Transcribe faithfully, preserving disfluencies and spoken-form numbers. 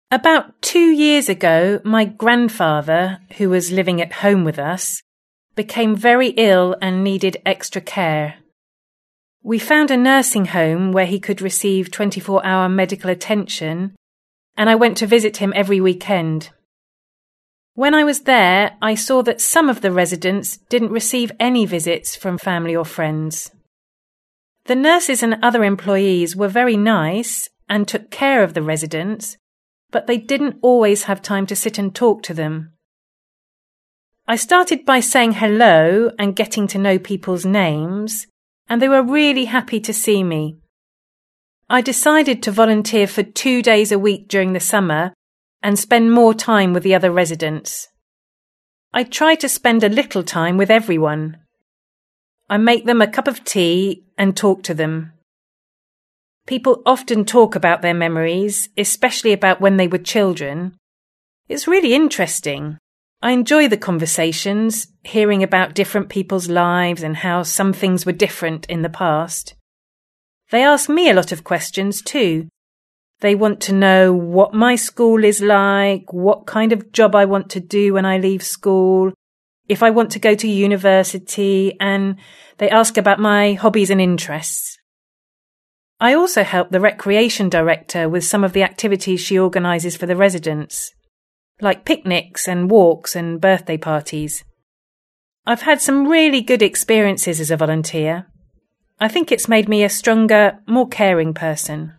About two years ago, my grandfather, who was living at home with us, became very ill and needed extra care. We found a nursing home where he could receive twenty-four hour medical attention, and I went to visit him every weekend. When I was there, I saw that some of the residents didn't receive any visits from family or friends. The nurses and other employees were very nice and took care of the residents, but they didn't always have time to sit and talk to them. I started by saying hello and getting to know people's names, and they were really happy to see me. I decided to volunteer for two days a week during the summer and spend more time with the other residents. I try to spend a little time with everyone. I make them a cup of tea and talk to them. People often talk about their memories, especially about when they were children. It's really interesting. I enjoy the conversations, hearing about different people's lives and how some things were different in the past. They ask me a lot of questions too. They want to know what my school is like, what kind of job I want to do when I leave school, if I want to go to university, and they ask about my hobbies and interests. I also help the recreation director with some of the activities she organises for the residents, like picnics and walks and birthday parties. I've had some really good experiences as a volunteer. I think it's made me a stronger, more caring person.